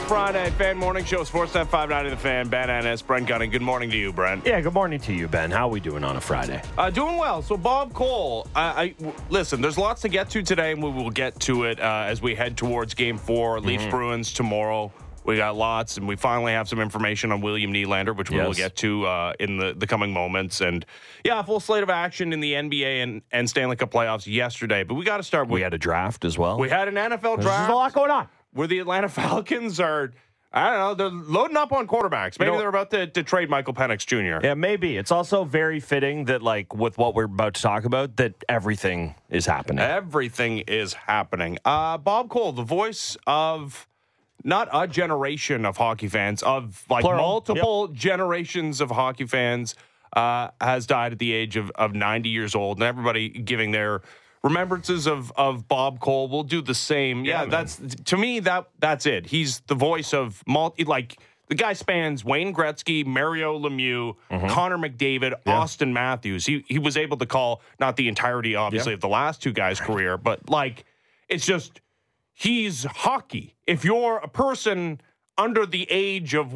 Friday, Fan Morning Show, Sportsnet 590 The Fan, Ben Ennis, Brent Gunning. Good morning to you, Brent. Yeah, good morning to you, Ben. How are we doing on a Friday? Doing well. So, Bob Cole, listen, there's lots to get to today, and we will get to it as we head towards Game 4, Leafs-Bruins tomorrow. We got lots, and we finally have some information on William Nylander, which we will get to in the coming moments. And, yeah, a full slate of action in the NBA and Stanley Cup playoffs yesterday. But we got to start with... We had a draft as well. We had an NFL draft. There's a lot going on. Where the Atlanta Falcons are... I don't know. They're loading up on quarterbacks. Maybe they're about to trade Michael Penix Jr. Yeah, maybe. It's also very fitting that, like, with what we're about to talk about, that everything is happening. Everything is happening. Bob Cole, the voice of not a generation of hockey fans, of like Plural. multiple generations of hockey fans, has died at the age of 90 years old. And everybody giving their remembrances of Bob Cole will do the same. Yeah, that's to me that's it. He's the voice of the guy spans Wayne Gretzky, Mario Lemieux, Connor McDavid, Austin Matthews. He was able to call not the entirety, obviously, of the last two guys' career, but like it's just he's hockey. If you're a person under the age of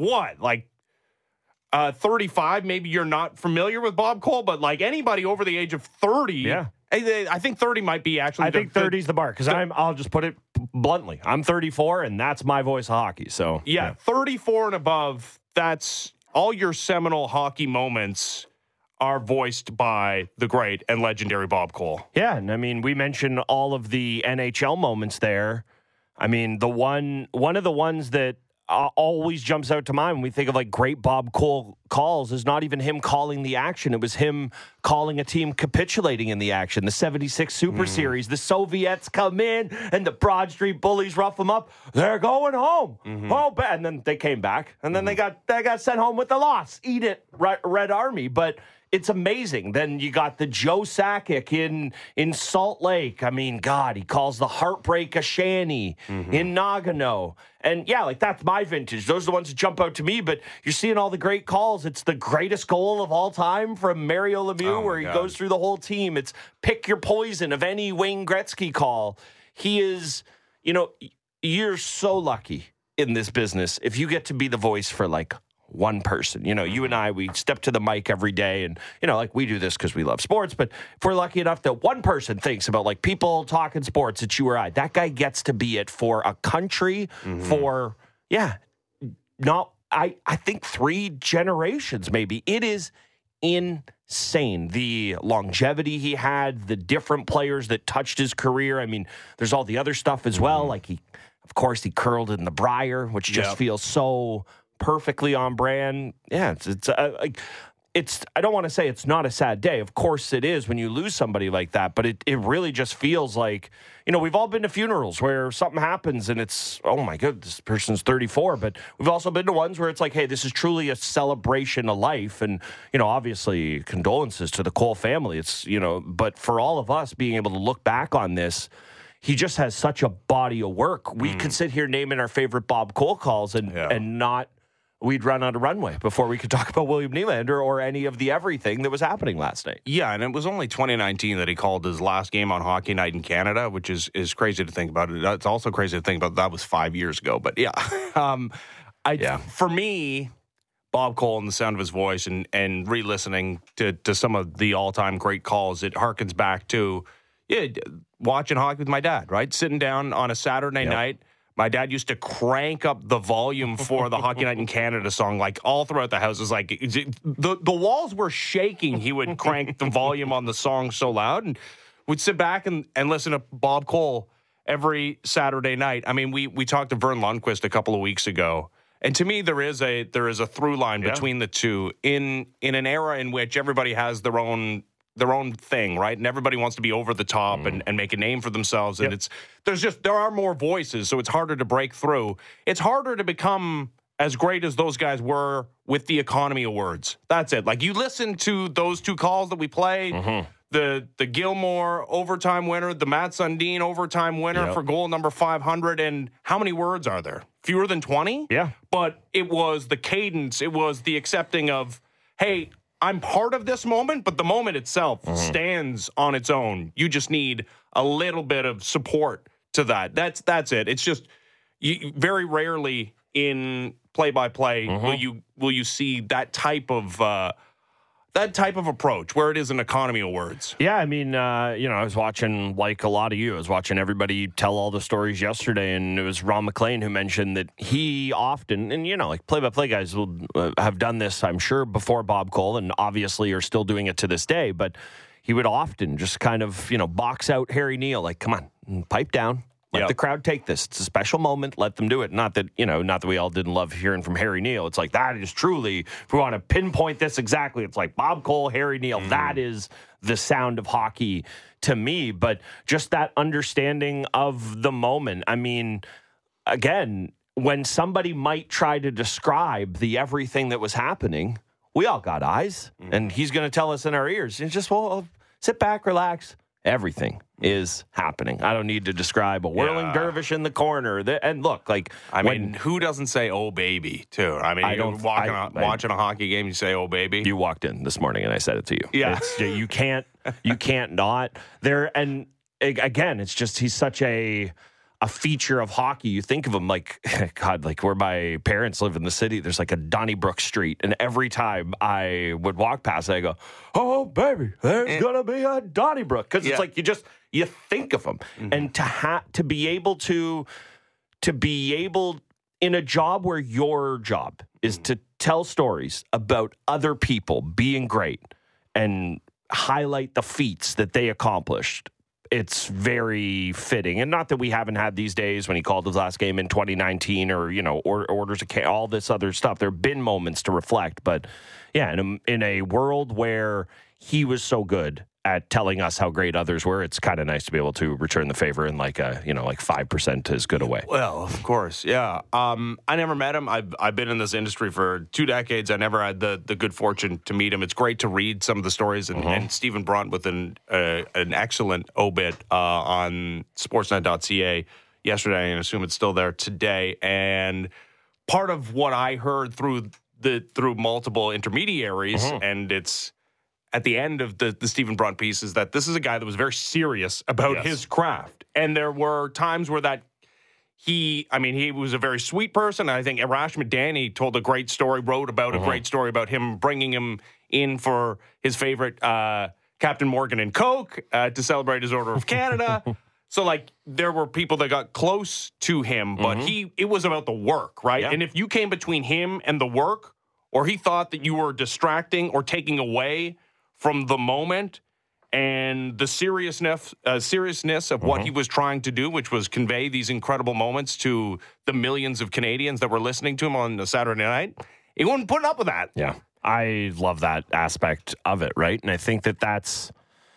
35, maybe you're not familiar with Bob Cole, but like anybody over the age of 30, Yeah. I think 30 might be actually. I think 30 is the bar because I'll just put it bluntly. I'm 34, and that's my voice of hockey. So 34 and above. That's all your seminal hockey moments are voiced by the great and legendary Bob Cole. Yeah, and I mean, we mentioned all of the NHL moments there. I mean, one of the ones that always jumps out to mind when we think of like great Bob Cole calls is not even him calling the action. It was him calling a team capitulating in the action. The 76 Super Series, the Soviets come in and the Broad Street Bullies rough them up. They're going home. Oh, bad. And then they came back and then they got sent home with the loss. Eat it, Red Army. But it's amazing. Then you got the Joe Sakic in Salt Lake. I mean, God, he calls the Heartbreak a Shanny in Nagano. And, yeah, like, that's my vintage. Those are the ones that jump out to me. But you're seeing all the great calls. It's the greatest goal of all time from Mario Lemieux where he goes through the whole team. It's pick your poison of any Wayne Gretzky call. He is, you're so lucky in this business if you get to be the voice for, like, one person. You and I, we step to the mic every day and, like we do this because we love sports, but if we're lucky enough that one person thinks about like people talking sports, it's you or I, that guy gets to be it for a country for, I think 3 generations maybe. It is insane. The longevity he had, the different players that touched his career. I mean, there's all the other stuff as well. Like he curled in the Briar, which just feels so perfectly on brand. Yeah, it's I don't want to say it's not a sad day. Of course it is when you lose somebody like that, but it really just feels like, we've all been to funerals where something happens and it's, oh my God, this person's 34, but we've also been to ones where it's like, hey, this is truly a celebration of life. And, obviously condolences to the Cole family. It's, but for all of us being able to look back on this, he just has such a body of work. We could sit here naming our favorite Bob Cole calls and not... We'd run out of runway before we could talk about William Nylander or any of the everything that was happening last night. Yeah, and it was only 2019 that he called his last game on Hockey Night in Canada, which is crazy to think about. It's also crazy to think about that was 5 years ago. But yeah, for me, Bob Cole and the sound of his voice and re-listening to some of the all-time great calls, it harkens back to watching hockey with my dad, right? Sitting down on a Saturday night. My dad used to crank up the volume for the Hockey Night in Canada song, like all throughout the house. It was like the walls were shaking. He would crank the volume on the song so loud, and we'd sit back and listen to Bob Cole every Saturday night. I mean, we talked to Vern Lundquist a couple of weeks ago, and to me, there is a through line between the two in an era in which everybody has their own thing, right? And everybody wants to be over the top and make a name for themselves. And there are more voices, so it's harder to break through. It's harder to become as great as those guys were with the Economy Awards. That's it. Like, you listen to those 2 calls that we played, the Gilmore overtime winner, the Matt Sundin overtime winner for goal number 500, and how many words are there? Fewer than 20? Yeah. But it was the cadence, it was the accepting of, hey, I'm part of this moment, but the moment itself stands on its own. You just need a little bit of support to that. That's it. It's just very rarely in play-by-play will you see that type of approach where it is an economy of words? Yeah, I mean, I was watching, like a lot of you, I was watching everybody tell all the stories yesterday, and it was Ron McLean who mentioned that he often, and, like play-by-play guys will have done this, I'm sure, before Bob Cole, and obviously are still doing it to this day, but he would often just kind of, box out Harry Neale, like, come on, pipe down. Let the crowd take this. It's a special moment. Let them do it. Not that we all didn't love hearing from Harry Neale. It's like, that is truly, if we want to pinpoint this exactly, it's like Bob Cole, Harry Neale. That is the sound of hockey to me. But just that understanding of the moment. I mean, again, when somebody might try to describe the everything that was happening, we all got eyes. And he's going to tell us in our ears. It's just, well, sit back, relax. Everything is happening. I don't need to describe a whirling dervish in the corner. And look, like, I mean, who doesn't say "oh baby" too? I mean, watching a hockey game, you say "oh baby." You walked in this morning, and I said it to you. Yeah, you can't not there. And again, it's just he's such a feature of hockey. You think of him like, God, like where my parents live in the city, there's like a Donnybrook Street. And every time I would walk past it, I go, oh, baby, there's going to be a Donnybrook. Because it's like you think of them. And to be able in a job where your job is to tell stories about other people being great and highlight the feats that they accomplished, it's very fitting. And not that we haven't had these days when he called his last game in 2019 or orders all this other stuff. There have been moments to reflect. But, yeah, in a world where he was so good at telling us how great others were, it's kind of nice to be able to return the favor in like 5% as good a way. Well, of course, yeah. I never met him. I've been in this industry for 2 decades. I never had the good fortune to meet him. It's great to read some of the stories, and Stephen Brunt with an excellent obit on Sportsnet.ca yesterday, and I assume it's still there today. And part of what I heard through multiple intermediaries, and it's at the end of the Stephen Brunt piece, is that this is a guy that was very serious about his craft. And there were times where he was a very sweet person. I think Arash Madani told a great story, wrote about a great story about him bringing him in for his favorite Captain Morgan and Coke to celebrate his Order of Canada. So, like, there were people that got close to him, but it was about the work, right? Yeah. And if you came between him and the work, or he thought that you were distracting or taking away from the moment and the seriousness of what he was trying to do, which was convey these incredible moments to the millions of Canadians that were listening to him on a Saturday night, he wasn't putting up with that. Yeah, I love that aspect of it, right? And I think that's,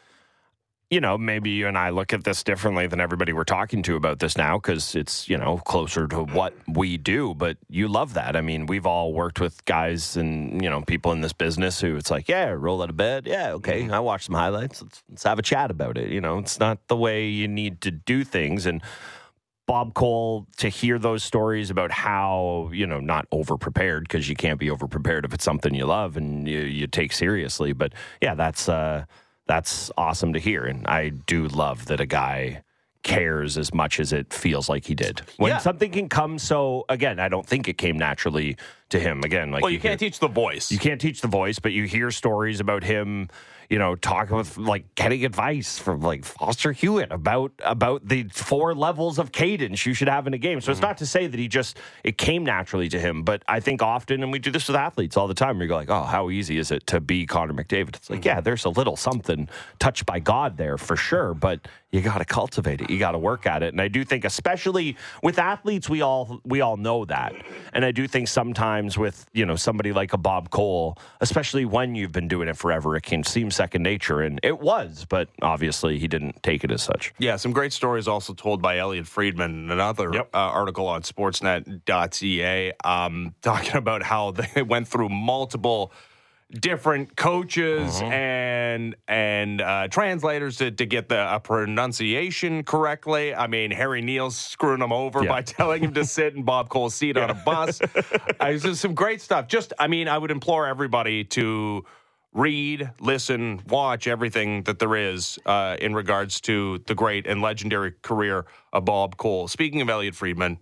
maybe you and I look at this differently than everybody we're talking to about this now because it's, closer to what we do. But you love that. I mean, we've all worked with guys and, people in this business who it's like, yeah, roll out of bed. Yeah, okay, I watched some highlights. Let's have a chat about it. It's not the way you need to do things. And Bob Cole, to hear those stories about how, not over-prepared, because you can't be over-prepared if it's something you love and you take seriously. But, yeah, that's awesome to hear. And I do love that a guy cares as much as it feels like he did. When something can come so, again, I don't think it came naturally to him. Again, like, you can't teach the voice. You can't teach the voice, but you hear stories about him, talking with, like, getting advice from, like, Foster Hewitt about the 4 levels of cadence you should have in a game. So it's not to say that it came naturally to him, but I think often, and we do this with athletes all the time, where you go like, oh, how easy is it to be Connor McDavid? It's like, yeah, there's a little something touched by God there for sure, but you got to cultivate it. You got to work at it. And I do think, especially with athletes, we all know that. And I do think sometimes with, somebody like a Bob Cole, especially when you've been doing it forever, it can seem second nature. And it was, but obviously he didn't take it as such. Yeah, some great stories also told by Elliot Friedman, another article on Sportsnet.ca, talking about how they went through multiple different coaches and translators to get the pronunciation correctly. I mean, Harry Neale's screwing him over by telling him to sit in Bob Cole's seat on a bus. It's just some great stuff. I would implore everybody to read, listen, watch everything that there is in regards to the great and legendary career of Bob Cole. Speaking of Elliot Friedman,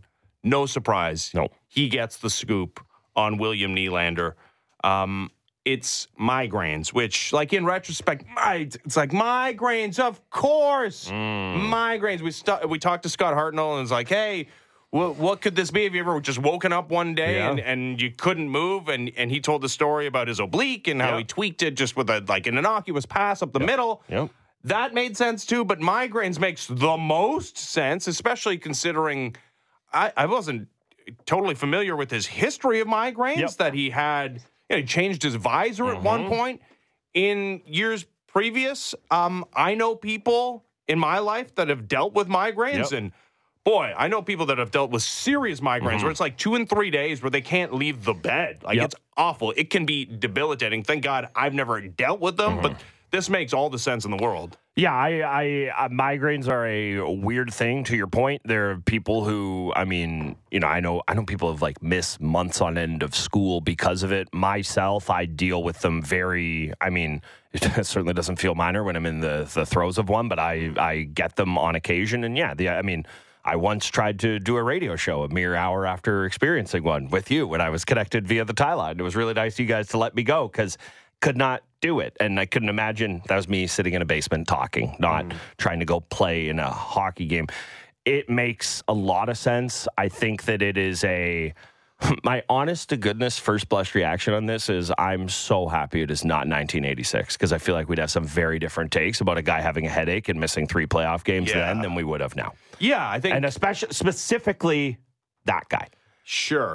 no surprise. No. He gets the scoop on William Nylander. It's migraines, which, like, in retrospect, it's like migraines, of course. Migraines. We talked to Scott Hartnell, and it's like, hey, what could this be? Have you ever just woken up one day and you couldn't move? And he told the story about his oblique and how he tweaked it just with an innocuous pass up the middle. Yep. That made sense, too, but migraines makes the most sense, especially considering I wasn't totally familiar with his history of migraines, that he had... he changed his visor at one point in years previous. I know people in my life that have dealt with migraines, and boy, I know people that have dealt with serious migraines where it's like 2 and 3 days where they can't leave the bed. Like, it's awful. It can be debilitating. Thank God I've never dealt with them, but this makes all the sense in the world. Yeah, I migraines are a weird thing. To your point, there are people who, I know people have like missed months on end of school because of it. Myself, I deal with them it certainly doesn't feel minor when I'm in the throes of one, but I get them on occasion. And I once tried to do a radio show a mere hour after experiencing one with you when I was connected via the tie line. It was really nice of you guys to let me go because could not do it. And I couldn't imagine that was me sitting in a basement talking, not trying to go play in a hockey game. It makes a lot of sense. I think that it is my honest to goodness first blush reaction on this is I'm so happy it is not 1986 because I feel like we'd have some very different takes about a guy having a headache and missing 3 playoff games then than we would have now. Yeah, I think. And especially specifically that guy. Sure.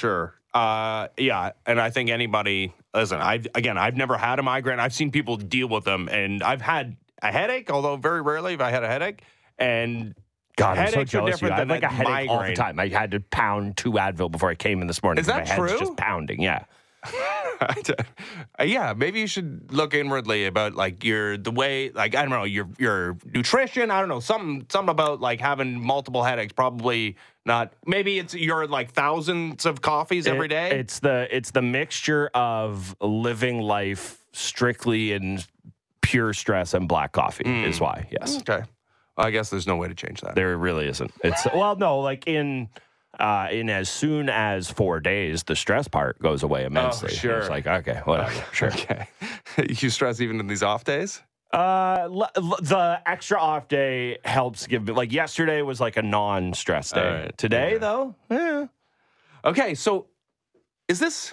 And I think anybody, listen, I've never had a migraine. I've seen people deal with them, and I've had a headache, although very rarely have I had a headache. And God, I'm so headaches are jealous of you. different I have than like a headache migraine. all the time. I had to pound 2 Advil before I came in this morning. Is that my true? Head's just pounding, yeah. Yeah, maybe you should look inwardly about like your nutrition. I don't know, something about like having multiple headaches. Probably not. Maybe it's your like thousands of coffees every day. It's the mixture of living life strictly in pure stress and black coffee is why. Yes. Okay. Well, I guess there's no way to change that. There really isn't. It's in as soon as 4 days, the stress part goes away immensely. Oh, sure. It's like, okay, whatever, sure. Okay. You stress even in these off days? The extra off day helps give me, like yesterday was like a non-stress day. Right. Today, though, Okay, so is this...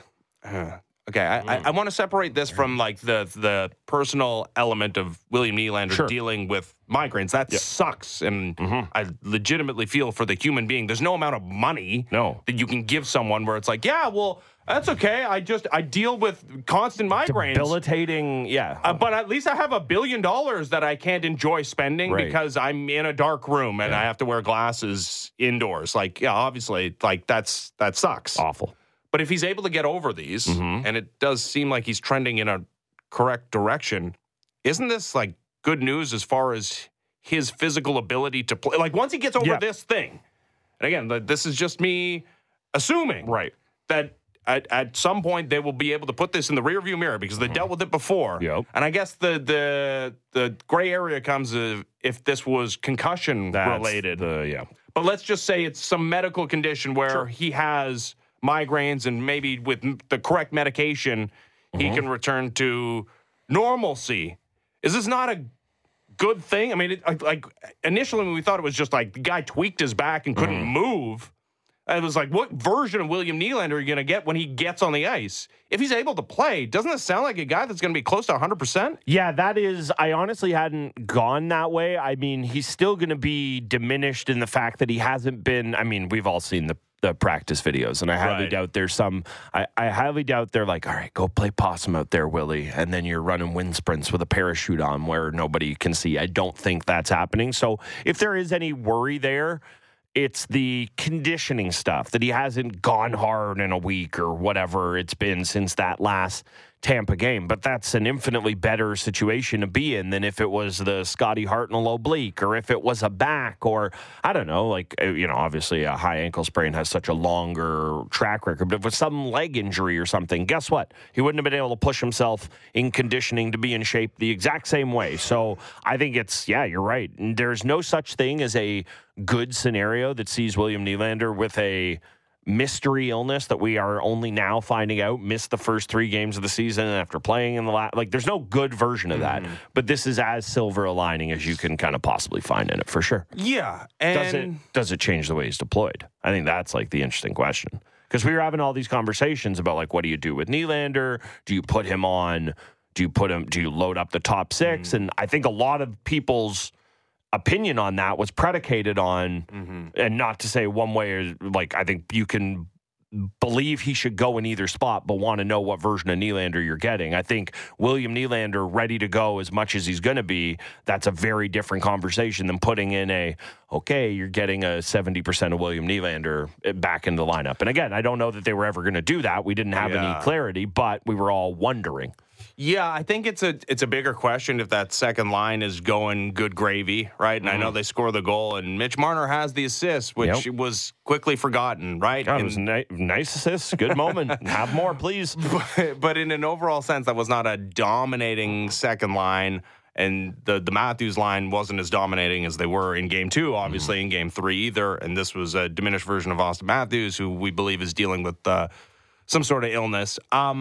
I want to separate this from like the personal element of William Nylander dealing with migraines. That sucks, and I legitimately feel for the human being. There's no amount of money that you can give someone where it's like, yeah, well, that's okay. I deal with constant migraines. Debilitating, but at least I have $1 billion that I can't enjoy spending because I'm in a dark room and I have to wear glasses indoors. Like, obviously, like that sucks. Awful. But if he's able to get over these, and it does seem like he's trending in a correct direction, isn't this like good news as far as his physical ability to play? Like once he gets over this thing, and again, this is just me assuming, that at some point they will be able to put this in the rearview mirror because they dealt with it before. Yep. And I guess the gray area comes if this was concussion related. But let's just say it's some medical condition where he has migraines, and maybe with the correct medication, he can return to normalcy. Is this not a good thing? I mean, like initially when we thought it was just like the guy tweaked his back and couldn't move, it was like, what version of William Nylander are you going to get when he gets on the ice? If he's able to play, doesn't this sound like a guy that's going to be close to 100%? Yeah, that is, I honestly hadn't gone that way. I mean, he's still going to be diminished in the fact that he hasn't been, we've all seen the practice videos, and I highly doubt there's some. I highly doubt they're like, all right, go play possum out there, Willie, and then you're running wind sprints with a parachute on where nobody can see. I don't think that's happening. So if there is any worry there, it's the conditioning stuff that he hasn't gone hard in a week or whatever it's been since that last Tampa game, but that's an infinitely better situation to be in than if it was the Scotty Hartnell oblique or if it was a back or I don't know, like, obviously a high ankle sprain has such a longer track record, but if it was some leg injury or something, guess what? He wouldn't have been able to push himself in conditioning to be in shape the exact same way. So I think you're right. There's no such thing as a good scenario that sees William Nylander with a mystery illness that we are only now finding out missed the first 3 games of the season after playing in the last. Like, there's no good version of that, but this is as silver a lining as you can kind of possibly find in it for sure. Yeah, and does it change the way he's deployed? I think that's like the interesting question because we were having all these conversations about like, what do you do with Nylander? Do you put him on? Do you load up the top 6? And I think a lot of people's opinion on that was predicated on, and not to say one way or like, I think you can believe he should go in either spot, but want to know what version of Nylander you're getting. I think William Nylander ready to go as much as he's going to be, that's a very different conversation than putting in you're getting a 70% of William Nylander back in the lineup. And again, I don't know that they were ever going to do that. We didn't have any clarity, but we were all wondering. Yeah, I think it's a bigger question if that second line is going good gravy, right? And I know they score the goal, and Mitch Marner has the assist, which was quickly forgotten, right? God, it was nice assist, good moment. Have more, please. But in an overall sense, that was not a dominating second line, and the Matthews line wasn't as dominating as they were in Game 2, obviously, in Game 3 either. And this was a diminished version of Austin Matthews, who we believe is dealing with some sort of illness.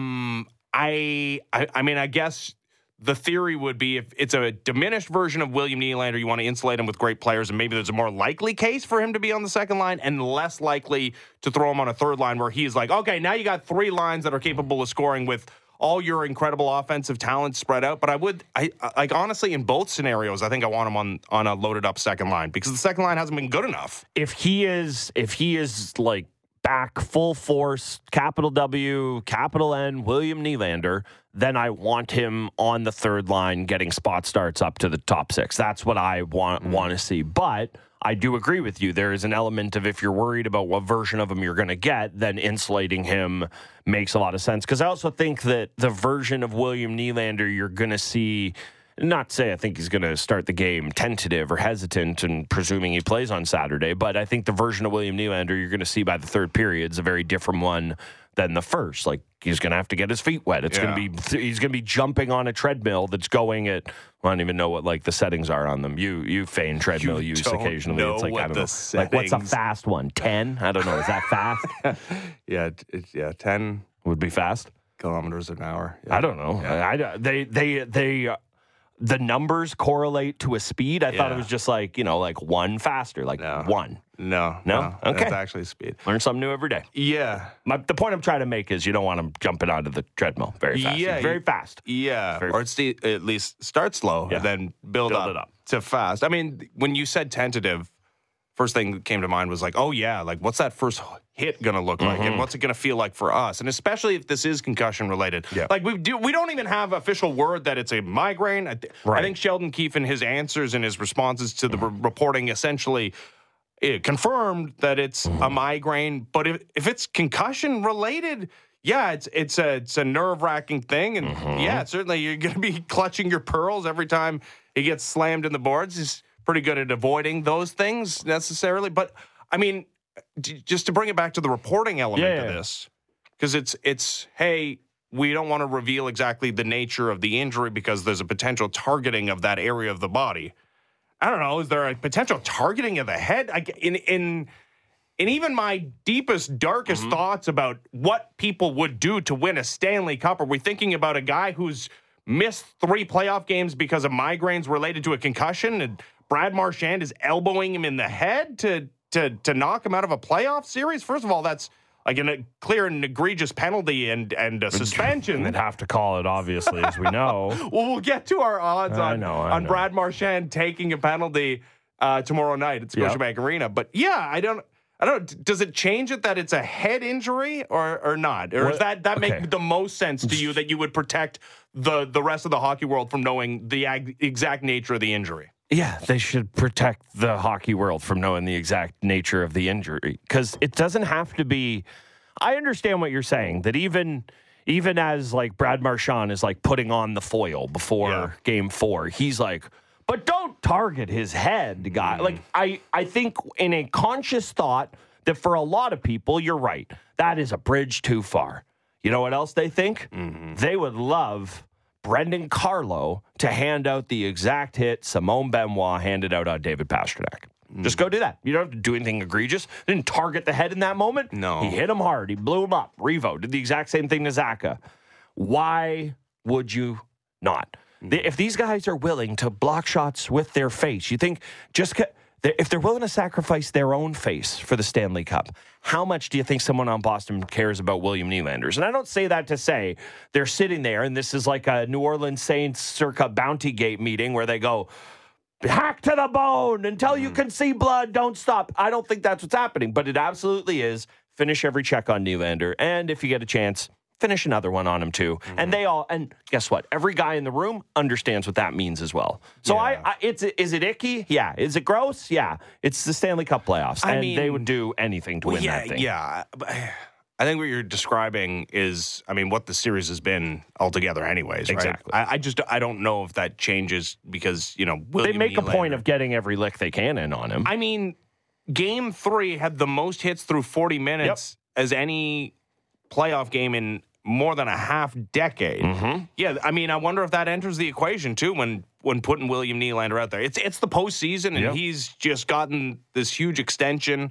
I mean, I guess the theory would be if it's a diminished version of William Nylander, you want to insulate him with great players, and maybe there's a more likely case for him to be on the second line and less likely to throw him on a third line where he's like, okay, now you got 3 lines that are capable of scoring with all your incredible offensive talent spread out. But I honestly, in both scenarios, I think I want him on a loaded up second line because the second line hasn't been good enough. If he is like back full force, capital W, capital N, William Nylander, then I want him on the third line getting spot starts up to the top 6. That's what I want to see. But I do agree with you. There is an element of if you're worried about what version of him you're going to get, then insulating him makes a lot of sense. Because I also think that the version of William Nylander you're going to see, not to say I think he's going to start the game tentative or hesitant and presuming he plays on Saturday, but I think the version of William Nylander you're going to see by the third period is a very different one than the first. Like, he's going to have to get his feet wet. It's going to be he's going to be jumping on a treadmill that's going at, I don't even know what like the settings are on them. You feign treadmill use occasionally. It's like, I don't know. Like, what's a fast one? 10? I don't know. Is that fast? Yeah, 10 would be fast. Kilometers an hour. Yeah. I don't know. Yeah. The numbers correlate to a speed. I thought it was just like, like 1 faster, like 1. No. Okay. That's actually speed. Learn something new every day. Yeah. The point I'm trying to make is you don't want them jumping onto the treadmill very fast. Yeah. Very fast. Yeah. Or at least start slow and then build it up to fast. I mean, when you said tentative, first thing that came to mind was like, oh, yeah, like what's that first hit going to look like? And what's it going to feel like for us? And especially if this is concussion related. Yeah. Like we don't even have official word that it's a migraine. I think Sheldon Keefe in his answers and his responses to the reporting essentially confirmed that it's a migraine. But if it's concussion related, yeah, it's a nerve-wracking thing. And certainly you're going to be clutching your pearls every time he gets slammed in the boards. He's pretty good at avoiding those things necessarily. But, I mean, just to bring it back to the reporting element of this, because it's, hey, we don't want to reveal exactly the nature of the injury because there's a potential targeting of that area of the body. I don't know. Is there a potential targeting of the head? In even my deepest, darkest thoughts about what people would do to win a Stanley Cup, are we thinking about a guy who's missed 3 playoff games because of migraines related to a concussion, and Brad Marchand is elbowing him in the head to knock him out of a playoff series? First of all, that's like a clear and egregious penalty and a suspension. They'd have to call it, obviously, as we know. Well, we'll get to our odds on Brad Marchand taking a penalty tomorrow night at Scotiabank Arena. But yeah, I don't. Does it change it that it's a head injury or not? Or does that make the most sense to you that you would protect the rest of the hockey world from knowing the exact nature of the injury? Yeah, they should protect the hockey world from knowing the exact nature of the injury because it doesn't have to be. I understand what you're saying, that even even as like Brad Marchand is like putting on the foil before Game 4, he's like, but don't target his head, guy. Like I think in a conscious thought that for a lot of people, you're right. That is a bridge too far. You know what else they think? They would love Brendan Carlo to hand out the exact hit Simone Benoit handed out on David Pastrnak. Just go do that. You don't have to do anything egregious. Didn't target the head in that moment. No. He hit him hard. He blew him up. Revo did the exact same thing to Zaka. Why would you not? If these guys are willing to block shots with their face, you think if they're willing to sacrifice their own face for the Stanley Cup, how much do you think someone on Boston cares about William Nylander's? And I don't say that to say they're sitting there and this is like a New Orleans Saints circa Bounty Gate meeting where they go, hack to the bone until you can see blood, don't stop. I don't think that's what's happening, but it absolutely is. Finish every check on Nylander, and if you get a chance, finish another one on him too. And guess what? Every guy in the room understands what that means as well. So is it icky? Yeah. Is it gross? Yeah. It's the Stanley Cup playoffs, and they would do anything to win that thing. Yeah. I think what you're describing is, what the series has been altogether anyways, right? Exactly. I don't know if that changes because, William they make Nylander, a point of getting every lick they can in on him. Game 3 had the most hits through 40 minutes as any playoff game in more than a half decade. Yeah, I wonder if that enters the equation too when putting William Nylander out there. It's the postseason, and he's just gotten this huge extension.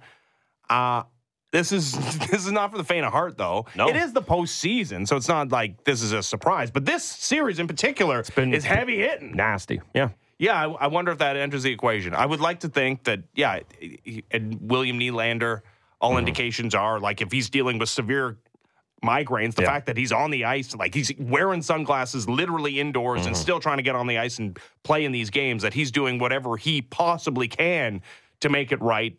This is not for the faint of heart, though. No. It is the postseason, so it's not like this is a surprise. But this series in particular is heavy hitting. Nasty. Yeah. Yeah, I wonder if that enters the equation. I would like to think that, and William Nylander, all indications are, like, if he's dealing with severe migraines, the fact that he's on the ice, like he's wearing sunglasses literally indoors and still trying to get on the ice and play in these games, that he's doing whatever he possibly can to make it right,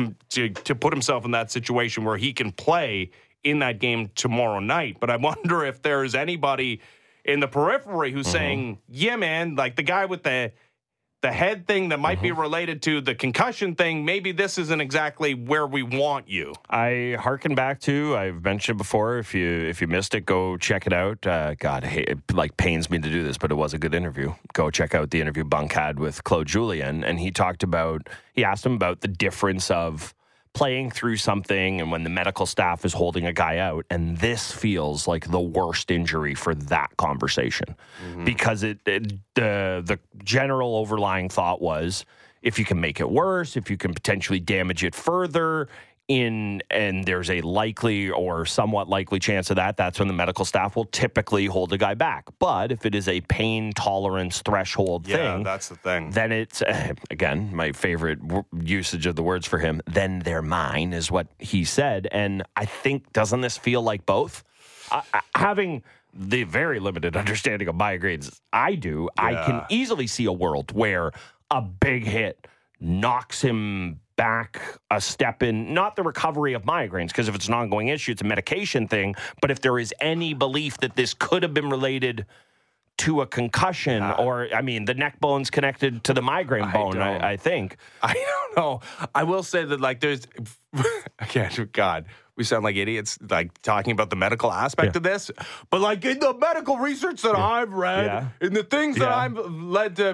to put himself in that situation where he can play in that game tomorrow night. But I wonder if there's anybody in the periphery who's saying, yeah, man, like the guy with the head thing that might be related to the concussion thing, maybe this isn't exactly where we want you. I hearken back to, I've mentioned before, if you missed it, go check it out. God, it pains me to do this, but it was a good interview. Go check out the interview Bunk had with Claude Julien, and he asked him about the difference of playing through something and when the medical staff is holding a guy out, and this feels like the worst injury for that conversation because the general overlying thought was, if you can make it worse, if you can potentially damage it further, and there's a likely or somewhat likely chance of that's when the medical staff will typically hold a guy back. But if it is a pain tolerance threshold thing, that's the thing. Then it's, again, my favorite usage of the words for him, then they're mine, is what he said. And I think, doesn't this feel like both? Having the very limited understanding of migraines I do, I can easily see a world where a big hit knocks him back a step in, not the recovery of migraines, because if it's an ongoing issue, it's a medication thing. But if there is any belief that this could have been related to a concussion, or, the neck bone's connected to the migraine bone, I think. I don't know. I will say that, like, there's, again, God, we sound like idiots, like, talking about the medical aspect of this. But, like, in the medical research that I've read, in the things that I'm led to,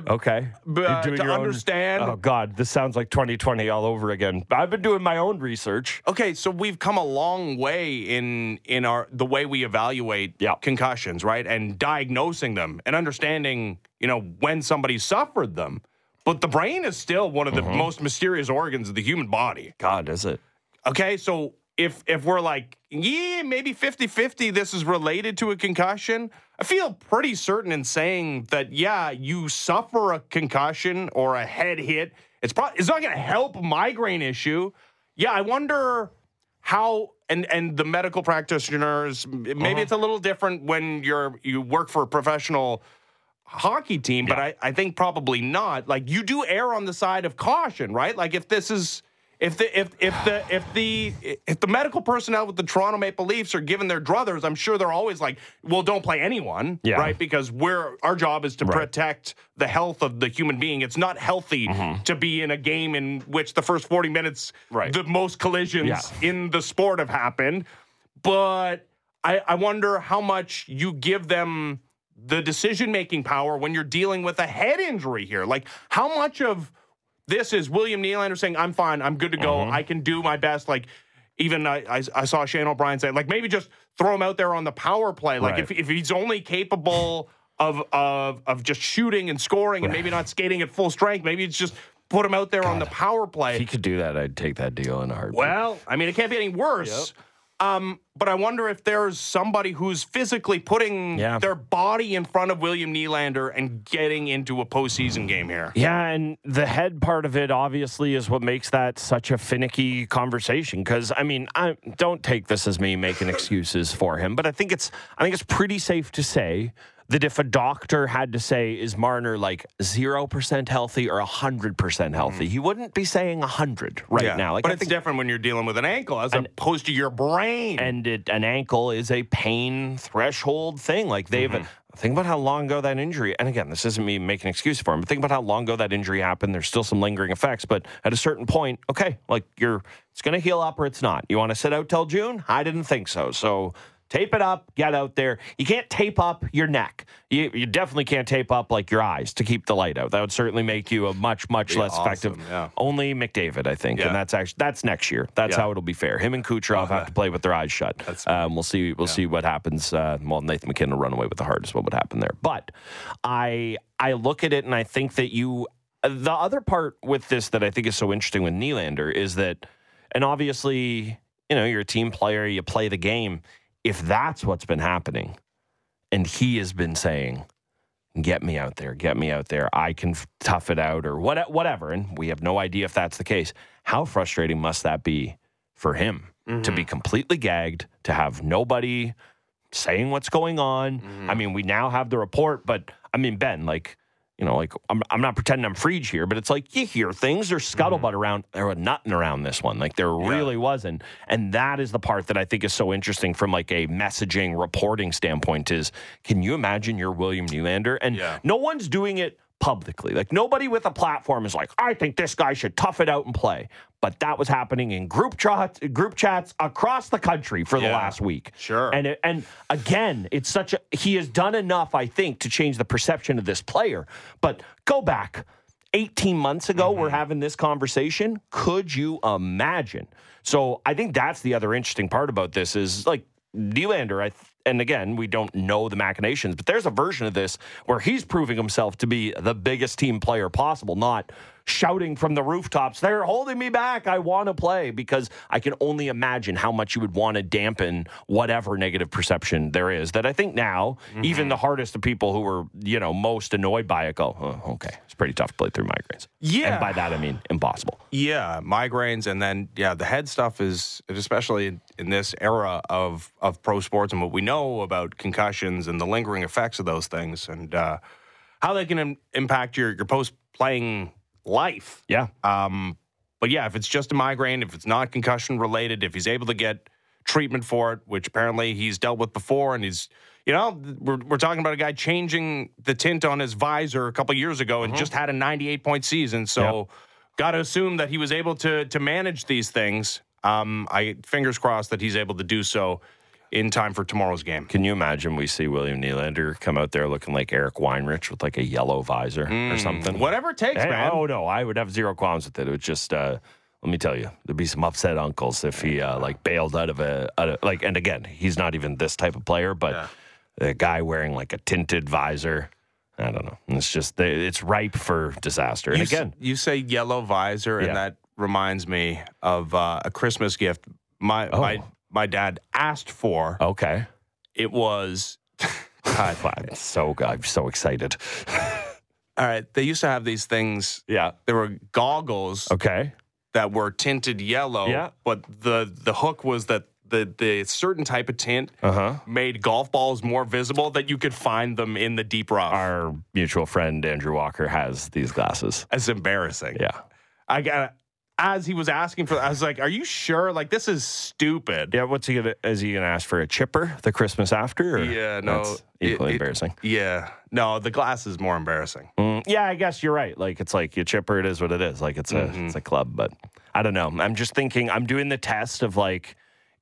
to understand. Oh, God, this sounds like 2020 all over again. I've been doing my own research. Okay, so we've come a long way in the way we evaluate concussions, right? And diagnosing them and understanding, when somebody suffered them. But the brain is still one of the most mysterious organs of the human body. God, is it? Okay, so if we're like, maybe 50-50 this is related to a concussion, I feel pretty certain in saying that, you suffer a concussion or a head hit. It's not going to help a migraine issue. Yeah, I wonder how, and the medical practitioners, maybe it's a little different when you work for a professional hockey team, but I think probably not. Like, you do err on the side of caution, right? Like, if this is, if the medical personnel with the Toronto Maple Leafs are given their druthers, I'm sure they're always like, well, don't play anyone, right? Because our job is to protect the health of the human being. It's not healthy to be in a game in which the first 40 minutes, the most collisions in the sport have happened. But I wonder how much you give them the decision-making power when you're dealing with a head injury here. Like, how much of this is William Nylander saying, I'm fine, I'm good to go, I can do my best. Like, even I saw Shane O'Brien say, like, maybe just throw him out there on the power play. Like, if he's only capable of just shooting and scoring and maybe not skating at full strength, maybe it's just put him out there on the power play. If he could do that, I'd take that deal in a heartbeat. Well, I mean, it can't be any worse. But I wonder if there's somebody who's physically putting their body in front of William Nylander and getting into a postseason game here. Yeah, and the head part of it obviously is what makes that such a finicky conversation. Because I mean, I don't take this as me making excuses for him, but I think it's pretty safe to say that if a doctor had to say, is Marner like 0% healthy or 100% healthy, he wouldn't be saying 100 now. Like, but it's different when you're dealing with an ankle as opposed to your brain. And an ankle is a pain threshold thing. Like, they've think about how long ago that injury, and again, this isn't me making an excuse for him, but think about how long ago that injury happened. There's still some lingering effects, but at a certain point, okay, like it's going to heal up or it's not. You want to sit out till June? I didn't think so. So tape it up, get out there. You can't tape up your neck. You definitely can't tape up like your eyes to keep the light out. That would certainly make you a much less effective. Yeah. Only McDavid, I think, and that's next year. That's how it'll be fair. Him and Kucherov have to play with their eyes shut. We'll see what happens. Well, Nathan McKinnon will run away with the heart is what would happen there. But I look at it and I think that the other part with this that I think is so interesting with Nylander is that, and obviously, you're a team player, you play the game. If that's what's been happening, and he has been saying, get me out there, I can tough it out, or whatever, and we have no idea if that's the case, how frustrating must that be for him to be completely gagged, to have nobody saying what's going on? I mean, we now have the report, but, I mean, Ben, I'm not pretending I'm Frege here, but it's like you hear things. There's scuttlebutt around. There was nothing around this one. Like, there really wasn't. And that is the part that I think is so interesting from like a messaging reporting standpoint is, can you imagine you're William Nylander? And no one's doing it publicly. Like, nobody with a platform is like, I think this guy should tough it out and play. But that was happening in group chats across the country for the last week. Sure. And again, it's he has done enough, I think, to change the perception of this player. But go back 18 months ago, we're having this conversation. Could you imagine? So I think that's the other interesting part about this is, like, Nylander, and again, we don't know the machinations, but there's a version of this where he's proving himself to be the biggest team player possible, not shouting from the rooftops, they're holding me back, I want to play, because I can only imagine how much you would want to dampen whatever negative perception there is, that I think now, even the hardest of people who were, most annoyed by it go, oh, okay, it's pretty tough to play through migraines. Yeah. And by that, I mean impossible. Yeah, migraines, and then, the head stuff is, especially in this era of pro sports and what we know about concussions and the lingering effects of those things and how they can impact your post-playing life. Yeah. But if it's just a migraine, if it's not concussion related, if he's able to get treatment for it, which apparently he's dealt with before, and he's, we're talking about a guy changing the tint on his visor a couple years ago and just had a 98-point season. So got to assume that he was able to manage these things. Fingers crossed that he's able to do so in time for tomorrow's game. Can you imagine we see William Nylander come out there looking like Eric Weinrich with like a yellow visor or something? Whatever it takes, man. Oh, no, I would have zero qualms with it. It would just, let me tell you, there'd be some upset uncles if he bailed out of and again, he's not even this type of player, but a guy wearing like a tinted visor, I don't know. It's just, it's ripe for disaster. And you say yellow visor, and that reminds me of a Christmas gift my dad asked for. Okay. It was... I'm so excited. All right. They used to have these things. Yeah. There were goggles. Okay. That were tinted yellow. Yeah. But the hook was that the certain type of tint made golf balls more visible, that you could find them in the deep rough. Our mutual friend Andrew Walker has these glasses. It's embarrassing. Yeah. As he was asking for, I was like, "Are you sure? Like, this is stupid." Yeah, is he gonna ask for a chipper the Christmas after? Or? Yeah, no, that's equally embarrassing. Yeah, no, the glass is more embarrassing. Yeah, I guess you're right. Like, it's like your chipper. It is what it is. Like, it's a club, but I don't know. I'm just thinking. I'm doing the test of like,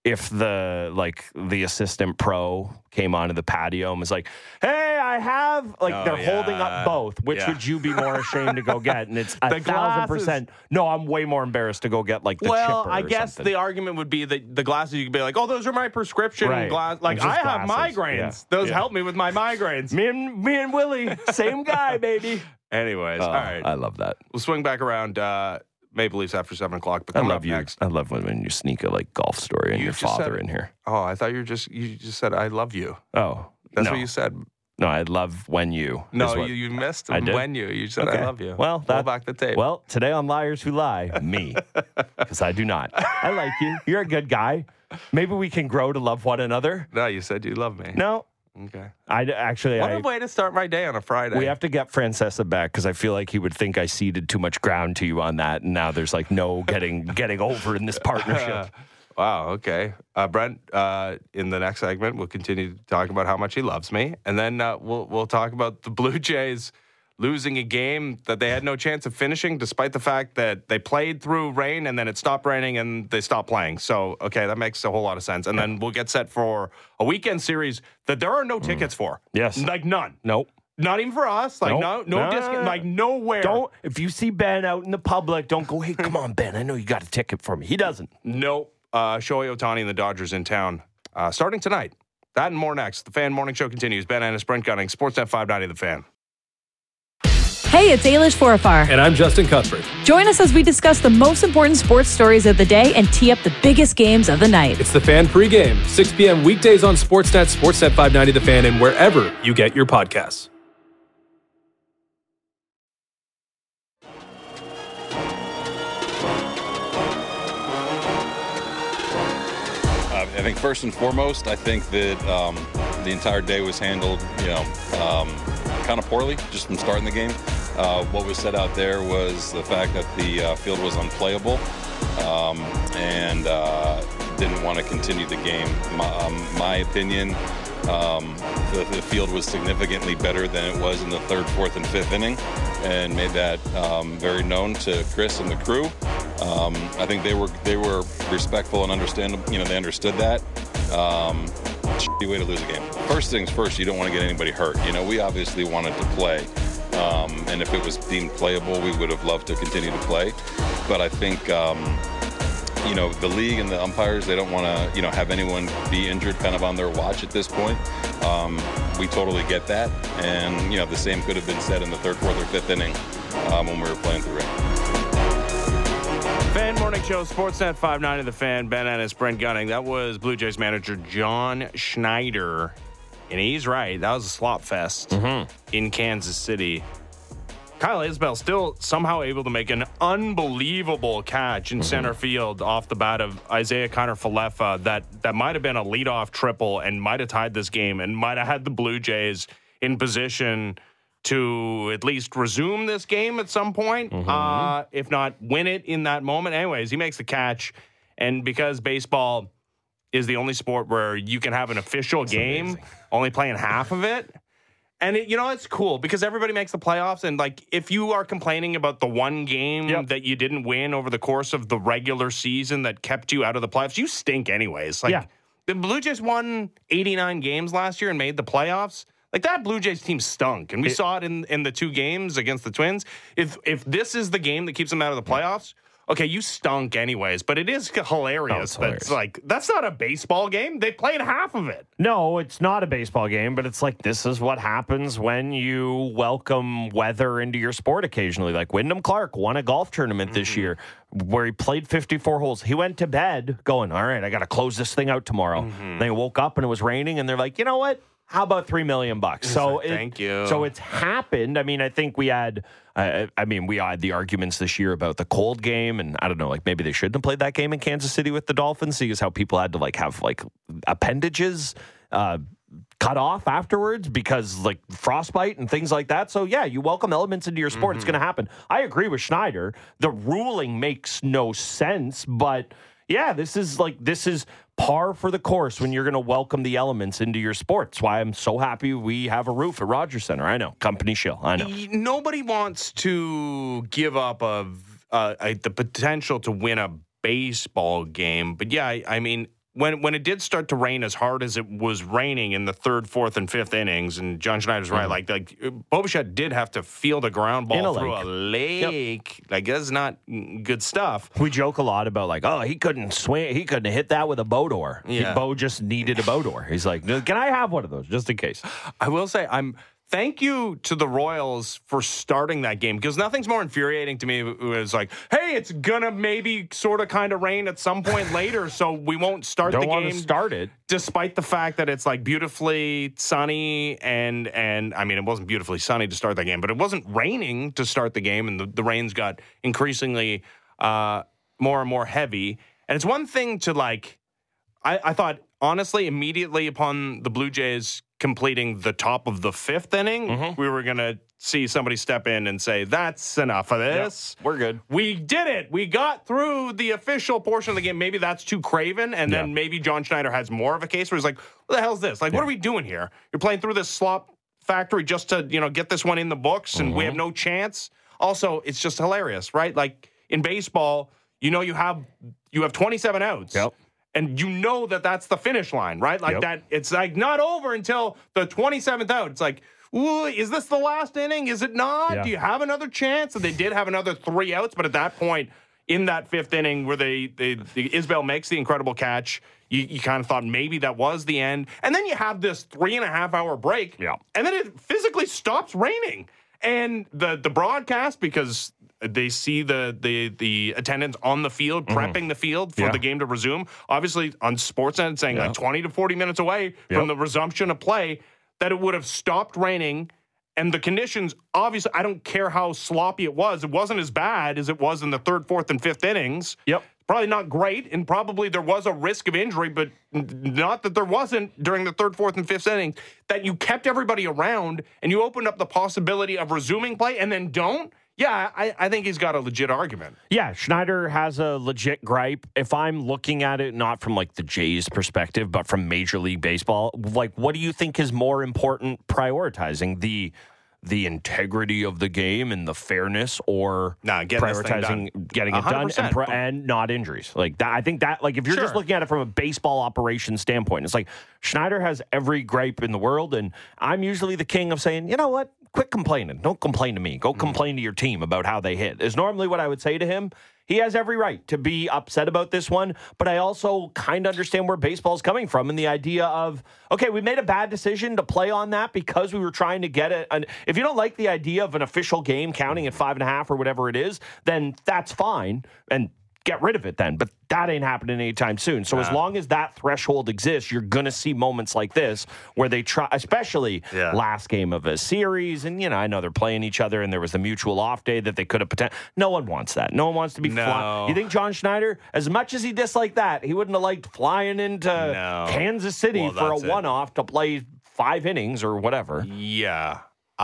if the assistant pro came onto the patio and was like, "Hey, I have," they're holding up both. Which would you be more ashamed to go get? And it's 1,000%. No, I'm way more embarrassed to go get the chipper. Well, I guess something. the argument would be that the glasses, you could be like, "Oh, those are my prescription glasses. Like, I have migraines. Yeah. Those help me with my migraines." Me and Willie, same guy, baby. Anyways, all right. I love that. We'll swing back around Maple Leafs after 7 o'clock. But I love you. Next. I love when you sneak a golf story and your father in here. Oh, I thought you just said I love you. Oh, that's what you said. No, I love when you. No, you missed when you. You said I love you. Well, roll back the tape. Well, today on Liars Who Lie, me, because I do not. I like you. You're a good guy. Maybe we can grow to love one another. No, you said you love me. No. Okay. What a way to start my day on a Friday. We have to get Francesa back because I feel like he would think I ceded too much ground to you on that, and now there's no getting over in this partnership. Wow. Okay. Brent, in the next segment, we'll continue to talk about how much he loves me, and then we'll talk about the Blue Jays losing a game that they had no chance of finishing, despite the fact that they played through rain and then it stopped raining and they stopped playing. So, okay, that makes a whole lot of sense. And then we'll get set for a weekend series that there are no tickets for. Yes. None. Nope. Not even for us. No discount. Nowhere. Don't. If you see Ben out in the public, don't go, "Hey, come on, Ben. I know you got a ticket for me." He doesn't. Nope. Shohei Ohtani and the Dodgers in town starting tonight. That and more next. The Fan Morning Show continues. Ben Ennis, Brent Gunning, Sportsnet 590, The Fan. Hey, it's Ailish Forfar. And I'm Justin Cuthbert. Join us as we discuss the most important sports stories of the day and tee up the biggest games of the night. It's The Fan pregame, 6 p.m. weekdays on Sportsnet, Sportsnet 590 The Fan, and wherever you get your podcasts. I think first and foremost, I think that the entire day was handled, kind of poorly, just from starting the game. What was said out there was the fact that the field was unplayable and didn't want to continue the game. My opinion, the field was significantly better than it was in the third, fourth, and fifth inning, and made that very known to Chris and the crew. I think they were respectful and understandable. They understood that. Shitty way to lose a game. First things first, you don't want to get anybody hurt. We obviously wanted to play. And if it was deemed playable, we would have loved to continue to play. But I think, the league and the umpires, they don't want to, have anyone be injured kind of on their watch at this point. We totally get that. And, the same could have been said in the third, fourth, or fifth inning when we were playing through rain. Fan Morning Show, Sportsnet 590, The Fan, Ben Ennis, Brent Gunning. That was Blue Jays manager John Schneider. And he's right. That was a slop fest in Kansas City. Kyle Isbell still somehow able to make an unbelievable catch in center field off the bat of Isaiah Kiner-Falefa that might have been a leadoff triple and might have tied this game and might have had the Blue Jays in position to at least resume this game at some point, if not win it in that moment. Anyways, he makes the catch, and because baseball is the only sport where you can have an official game, only playing half of it. And it's cool because everybody makes the playoffs. And if you are complaining about the one game that you didn't win over the course of the regular season that kept you out of the playoffs, you stink anyways. The Blue Jays won 89 games last year and made the playoffs. That Blue Jays team stunk. And we saw it in the two games against the Twins. If this is the game that keeps them out of the playoffs, okay, you stunk anyways, but it is hilarious. That's that's not a baseball game. They played half of it. No, it's not a baseball game, but it's this is what happens when you welcome weather into your sport occasionally. Wyndham Clark won a golf tournament this year where he played 54 holes. He went to bed going, all right, I got to close this thing out tomorrow. They woke up and it was raining, and they're like, you know what? How about $3 million? So thank you. So it's happened. I mean, I think we had. We had the arguments this year about the cold game, and I don't know, maybe they shouldn't have played that game in Kansas City with the Dolphins, seeing as how people had to have appendages cut off afterwards because frostbite and things like that. So yeah, you welcome elements into your sport. It's going to happen. I agree with Schneider. The ruling makes no sense, but yeah, this is par for the course when you're going to welcome the elements into your sport. That's why I'm so happy we have a roof at Rogers Center. I know. Company shill. I know. Nobody wants to give up the potential to win a baseball game. But yeah, I mean, when it did start to rain as hard as it was raining in the third, fourth, and fifth innings, and John Schneider's right, like Bo Bichette did have to field a ground ball through a lake. Yep. Like, that's not good stuff. We joke a lot about, like, oh, he couldn't swing, he couldn't hit that with a bow door. Yeah. Bo just needed a bow door. He's like, can I have one of those just in case? I will say, thank you to the Royals for starting that game, because nothing's more infuriating to me. It was like, hey, it's gonna maybe sort of kind of rain at some point later, so we won't start the game. Don't want to start it, despite the fact that it's like beautifully sunny and I mean, it wasn't beautifully sunny to start that game, but it wasn't raining to start the game, and the rains got increasingly more and more heavy. And it's one thing to like, I thought honestly immediately upon the Blue Jays completing the top of the fifth inning, we were going to see somebody step in and say, that's enough of this. Yep, we're good. We did it. We got through the official portion of the game. Maybe that's too craven, and then maybe John Schneider has more of a case where he's like, what the hell's this? Like, what are we doing here? You're playing through this slop factory just to, get this one in the books, and we have no chance. Also, it's just hilarious, right? Like, in baseball, you have 27 outs. Yep. And that's the finish line, right? Like that, it's like not over until the 27th out. It's like, ooh, is this the last inning? Is it not? Yeah. Do you have another chance? And they did have another 3 outs, but at that point, in that fifth inning where the Isbell makes the incredible catch, you kind of thought maybe that was the end. And then you have this 3.5-hour break. Yeah. And then it physically stops raining. And the broadcast, because they see the attendants on the field, prepping the field for the game to resume. Obviously, on Sportsnet, it's saying like 20 to 40 minutes away from the resumption of play, that it would have stopped raining. And the conditions, obviously, I don't care how sloppy it wasn't as bad as it was in the third, fourth, and fifth innings. Yep. Probably not great, and probably there was a risk of injury, but not that there wasn't during the third, fourth, and fifth innings, that you kept everybody around and you opened up the possibility of resuming play and then don't. Yeah, I think he's got a legit argument. Yeah, Schneider has a legit gripe. If I'm looking at it not from like the Jays perspective, but from Major League Baseball, like, what do you think is more important prioritizing? The integrity of the game and the fairness, or prioritizing getting it done and not injuries? Like that, I think that, like, if you're just looking at it from a baseball operation standpoint, it's like Schneider has every gripe in the world, and I'm usually the king of saying, you know what? Quit complaining. Don't complain to me. Go complain to your team about how they hit, is normally what I would say to him. He has every right to be upset about this one, but I also kind of understand where baseball's coming from, and the idea of, okay, we made a bad decision to play on that because we were trying to get it. And if you don't like the idea of an official game counting at 5.5 or whatever it is, then that's fine, and get rid of it then. But that ain't happening anytime soon. So as long as that threshold exists, you're going to see moments like this where they try, especially last game of a series. And, I know they're playing each other and there was a mutual off day that they could have potentially. No one wants that. No one wants to be flying. You think John Schneider, as much as he disliked that, he wouldn't have liked flying into Kansas City for a one-off to play 5 innings or whatever. Yeah.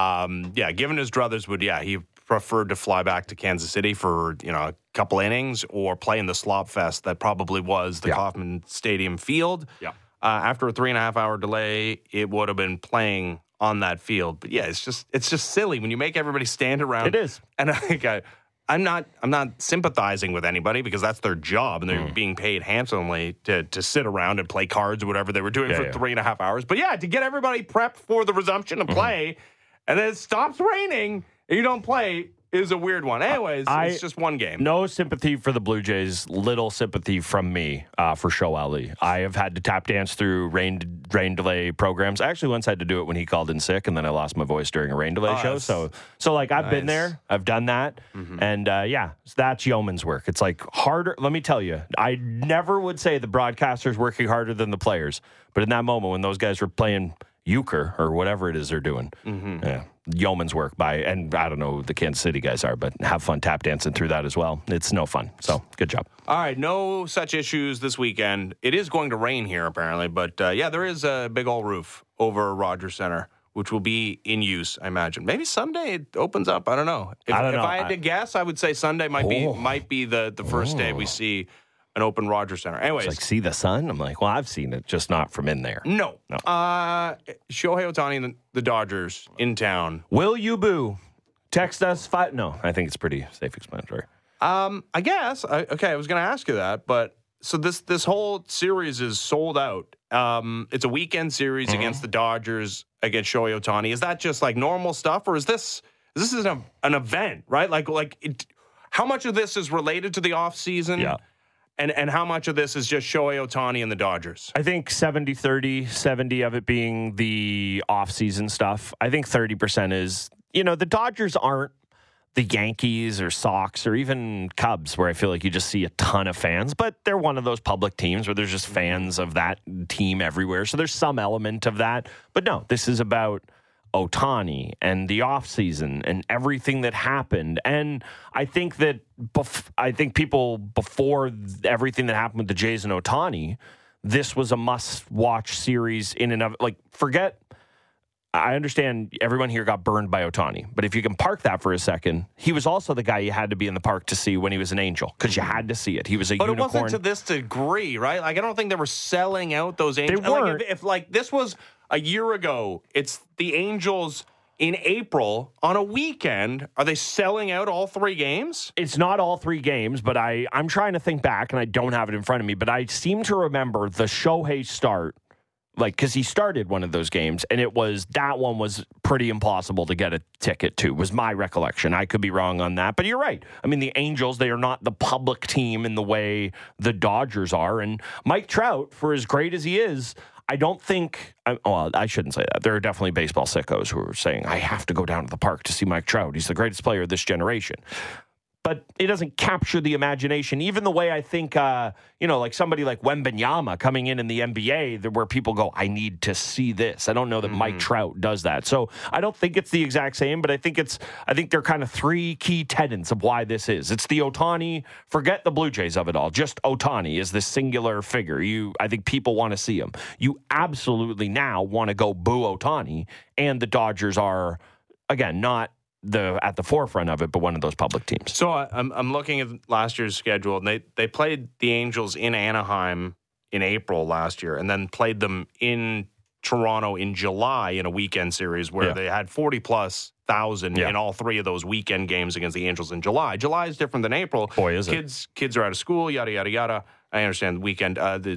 Given his druthers would, he preferred to fly back to Kansas City for, a couple innings or play in the slop fest that probably was the Kauffman Stadium field. Yeah. After a 3.5-hour delay, it would have been playing on that field. But it's just silly when you make everybody stand around. It is. And I think I'm not sympathizing with anybody, because that's their job and they're being paid handsomely to sit around and play cards or whatever they were doing for 3.5 hours. But to get everybody prepped for the resumption of play, and then it stops raining and you don't play, is a weird one. Anyways, it's just one game. No sympathy for the Blue Jays. Little sympathy from me for Show Ali. I have had to tap dance through rain delay programs. I actually once had to do it when he called in sick, and then I lost my voice during a rain delay show. So like, I've been there. I've done that. And that's yeoman's work. It's like harder. Let me tell you, I never would say the broadcaster's working harder than the players. But in that moment when those guys were playing euchre or whatever it is they're doing, yeoman's work and I don't know who the Kansas City guys are, but have fun tap dancing through that as well. It's no fun. So good job. All right, no such issues this weekend. It is going to rain here apparently, but there is a big old roof over Rogers Center, which will be in use, I imagine. Maybe Sunday it opens up. I don't know. If I had to guess, I would say Sunday might be the first day we see an open Rogers Center. Anyways. It's like, see the sun? I'm like, well, I've seen it, just not from in there. No. Shohei Ohtani and the Dodgers in town. Will you boo? Text us 5. No, I think it's pretty self-explanatory. I guess. I was going to ask you that, but so this whole series is sold out. It's a weekend series against the Dodgers, against Shohei Ohtani. Is that just like normal stuff, or is this an event, right? How much of this is related to the offseason? Yeah. And how much of this is just Shohei Ohtani and the Dodgers? I think 70-30, 70 of it being the off-season stuff. I think 30% is, the Dodgers aren't the Yankees or Sox or even Cubs, where I feel like you just see a ton of fans, but they're one of those public teams where there's just fans of that team everywhere. So there's some element of that. But no, this is about Ohtani and the offseason and everything that happened. And I think that people before everything that happened with the Jays and Ohtani, this was a must-watch series in and of, I understand everyone here got burned by Ohtani, but if you can park that for a second, he was also the guy you had to be in the park to see when he was an Angel, because you had to see it. He was a unicorn. But it wasn't to this degree, right? I don't think they were selling out those Angels. They weren't. If this was a year ago, it's the Angels in April on a weekend. Are they selling out all 3 games? It's not all 3 games, but I'm trying to think back, and I don't have it in front of me, but I seem to remember the Shohei start, because he started one of those games, and that one was pretty impossible to get a ticket to, was my recollection. I could be wrong on that, but you're right. I mean, the Angels, they are not the public team in the way the Dodgers are, and Mike Trout, for as great as he is, I don't think, I shouldn't say that. There are definitely baseball sickos who are saying, I have to go down to the park to see Mike Trout. He's the greatest player of this generation. But it doesn't capture the imagination. Even the way I think, like somebody like Wembanyama coming in the NBA, where people go, I need to see this. I don't know that Mike Trout does that. So I don't think it's the exact same, but I think they're kind of 3 key tenets of why this is. It's the Ohtani, forget the Blue Jays of it all. Just Ohtani is this singular figure. I think people want to see him. You absolutely now want to go boo Ohtani, and the Dodgers are, again, not at the forefront of it, but one of those public teams. So I'm looking at last year's schedule, and they played the Angels in Anaheim in April last year, and then played them in Toronto in July in a weekend series where they had 40+ thousand in all 3 of those weekend games against the Angels in July. July is different than April. Boy, is it. Kids are out of school, yada, yada, yada. I understand the weekend.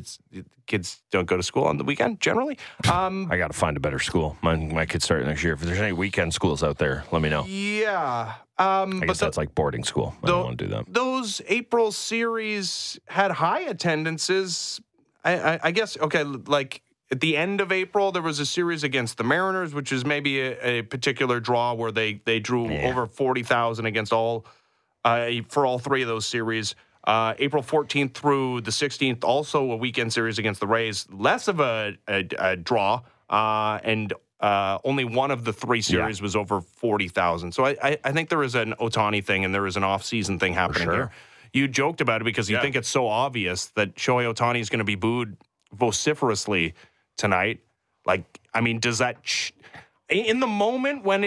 Kids don't go to school on the weekend generally. I got to find a better school. My kids start next year. If there's any weekend schools out there, let me know. Yeah. I guess that's like boarding school. I don't want to do that. Those April series had high attendances. I guess, okay, like at the end of April, there was a series against the Mariners, which is maybe a particular draw where they drew over 40,000 against for all 3 of those series. April 14th through the 16th, also a weekend series against the Rays. Less of a draw, and only one of the 3 series was over 40,000. So I think there is an Ohtani thing and there is an off-season thing happening here. You joked about it because you think it's so obvious that Shohei Ohtani is going to be booed vociferously tonight. Does that... in the moment when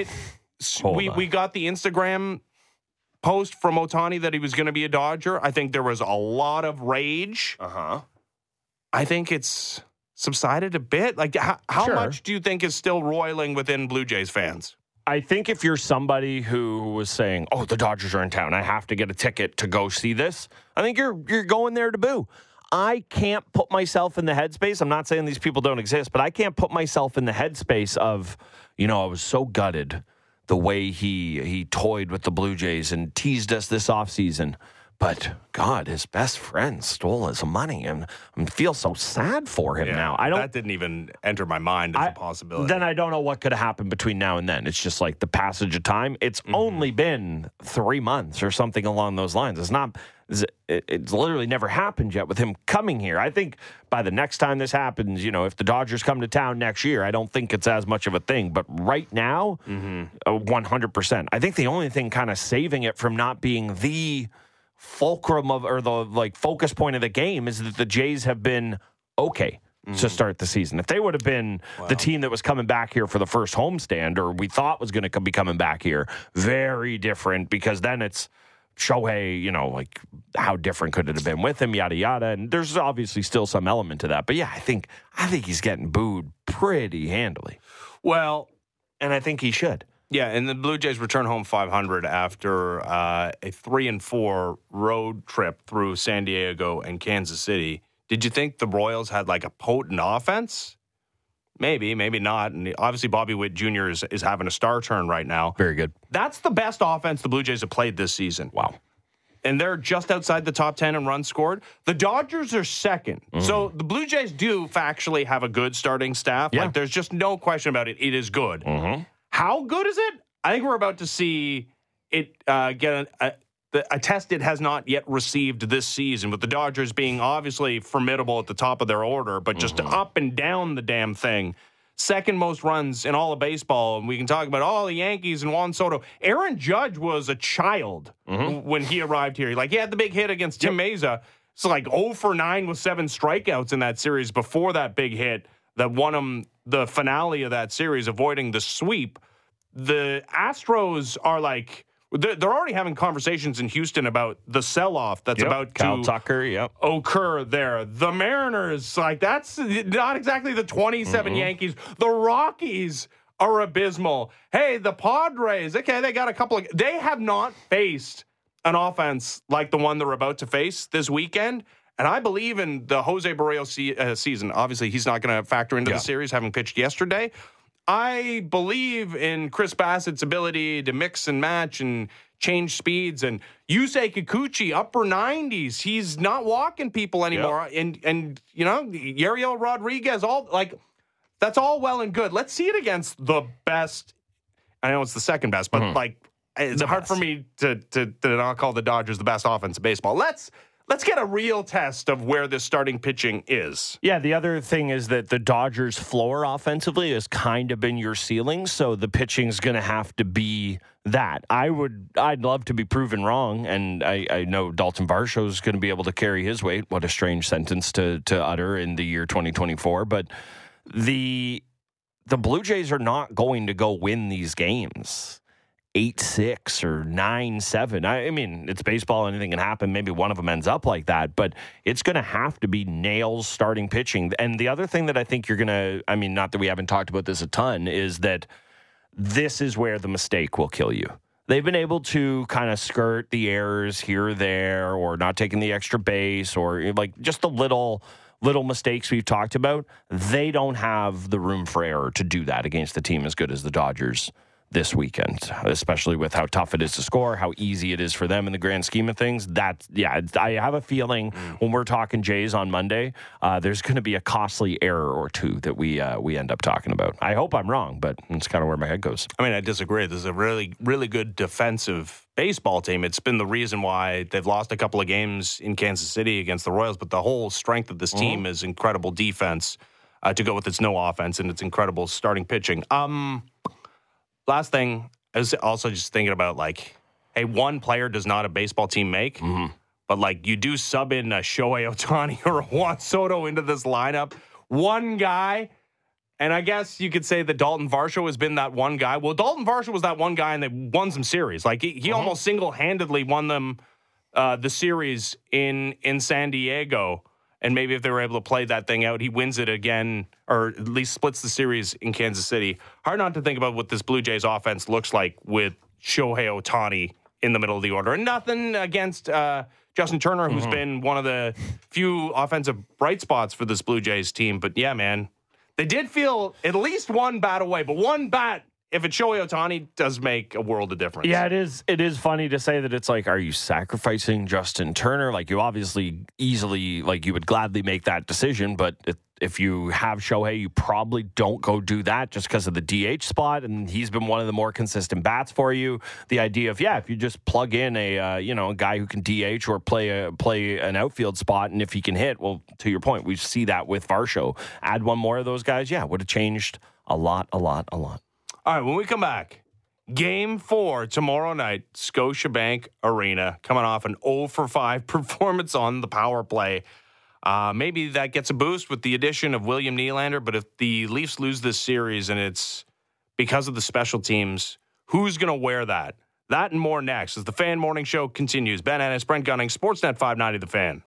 we got the Instagram post from Ohtani that he was going to be a Dodger, I think there was a lot of rage. I think it's subsided a bit. How much do you think is still roiling within Blue Jays fans? I think if you're somebody who was saying, the Dodgers are in town, I have to get a ticket to go see this, I think you're going there to boo. I can't put myself in the headspace. I'm not saying these people don't exist, but I can't put myself in the headspace of, I was so gutted the way he toyed with the Blue Jays and teased us this offseason. But, God, his best friend stole his money, and I feel so sad for him now. That didn't even enter my mind as a possibility. Then I don't know what could have happened between now and then. It's just like the passage of time. It's only been 3 months or something along those lines. It's literally never happened yet with him coming here. I think by the next time this happens, if the Dodgers come to town next year, I don't think it's as much of a thing. But right now, 100%. I think the only thing kind of saving it from not being the fulcrum or the focus point of the game is that the Jays have been okay to start the season. If they would have been the team that was coming back here for the first homestand, or we thought was going to be coming back here, very different, because then it's Shohei, how different could it have been with him, yada, yada. And there's obviously still some element to that. But yeah, I think he's getting booed pretty handily. Well, and I think he should. Yeah, and the Blue Jays return home 500 after a 3-4 road trip through San Diego and Kansas City. Did you think the Royals had like a potent offense? Maybe, maybe not. And obviously, Bobby Witt Jr. is having a star turn right now. Very good. That's the best offense the Blue Jays have played this season. Wow. And they're just outside the top 10 in runs scored. The Dodgers are second. So the Blue Jays do factually have a good starting staff. Yeah. Like, there's just no question about it. It is good. How good is it? I think we're about to see it get a test it has not yet received this season, with the Dodgers being obviously formidable at the top of their order, but just up and down the damn thing. Second most runs in all of baseball. And we can talk about the Yankees and Juan Soto. Aaron Judge was a child when he arrived here. Like, he had the big hit against Tim Meza. It's like 0 for 9 with 7 strikeouts in that series before that big hit that won him the finale of that series, avoiding the sweep. The Astros are like, they're already having conversations in Houston about the sell-off that's about Kyle to Tucker, occur there. The Mariners, like, that's not exactly the 27 Yankees. The Rockies are abysmal. Hey, the Padres, okay, they got a couple of... They have not faced an offense like the one they're about to face this weekend. And I believe in the Jose Barrios season. Obviously, he's not going to factor into the series, having pitched yesterday. I believe in Chris Bassett's ability to mix and match and change speeds. And Yusei Kikuchi, upper 90s. He's not walking people anymore. Yep. And you know, Yariel Rodriguez, that's all well and good. Let's see it against the best. I know it's the second best, but it's hard for me to not call the Dodgers the best offense in baseball. Let's get a real test of where this starting pitching is. Yeah, the other thing is that the Dodgers' floor offensively has kind of been your ceiling, so the pitching's going to have to be that. I'd love to be proven wrong, and I know Dalton Varsho's going to be able to carry his weight. What a strange sentence to utter in the year 2024, but the Blue Jays are not going to go win these games 8-6 or 9-7. I mean, it's baseball. Anything can happen. Maybe one of them ends up like that, but it's going to have to be nails starting pitching. And the other thing that I think you're going to, I mean, not that we haven't talked about this a ton, is that this is where the mistake will kill you. They've been able to kind of skirt the errors here or there, or not taking the extra base, or like just the little mistakes we've talked about. They don't have the room for error to do that against a team as good as the Dodgers this weekend, especially with how tough it is to score, how easy it is for them in the grand scheme of things. I have a feeling when we're talking Jays on Monday, there's going to be a costly error or two that we end up talking about. I hope I'm wrong, but it's kind of where my head goes. I mean, I disagree. This is a really, really good defensive baseball team. It's been the reason why they've lost a couple of games in Kansas City against the Royals, but the whole strength of this team is incredible defense to go with its no offense and its incredible starting pitching. Last thing, I was also just thinking about, like, hey, one player does not a baseball team make, but, like, you do sub in a Shohei Ohtani or a Juan Soto into this lineup. One guy, and I guess you could say that Dalton Varsho has been that one guy. Well, Dalton Varsho was that one guy, and they won some series. Like, he almost single-handedly won them the series in San Diego. And maybe if they were able to play that thing out, he wins it again, or at least splits the series in Kansas City. Hard not to think about what this Blue Jays offense looks like with Shohei Ohtani in the middle of the order. And nothing against Justin Turner, who's been one of the few offensive bright spots for this Blue Jays team. But yeah, man, they did feel at least one bat away, but one bat, if it's Shohei Ohtani, does make a world of difference. Yeah, it is funny to say that it's like, are you sacrificing Justin Turner? Like, you obviously easily, like, you would gladly make that decision, but if you have Shohei, you probably don't go do that just because of the DH spot, and he's been one of the more consistent bats for you. The idea of, if you just plug in a guy who can DH or play an outfield spot, and if he can hit, well, to your point, we see that with Varsho. Add one more of those guys, would have changed a lot. All right, when we come back, Game 4 tomorrow night, Scotiabank Arena, coming off an 0-for-5 performance on the power play. Maybe that gets a boost with the addition of William Nylander, but if the Leafs lose this series and it's because of the special teams, who's going to wear that? That and more next as the Fan Morning Show continues. Ben Ennis, Brent Gunning, Sportsnet 590 The Fan.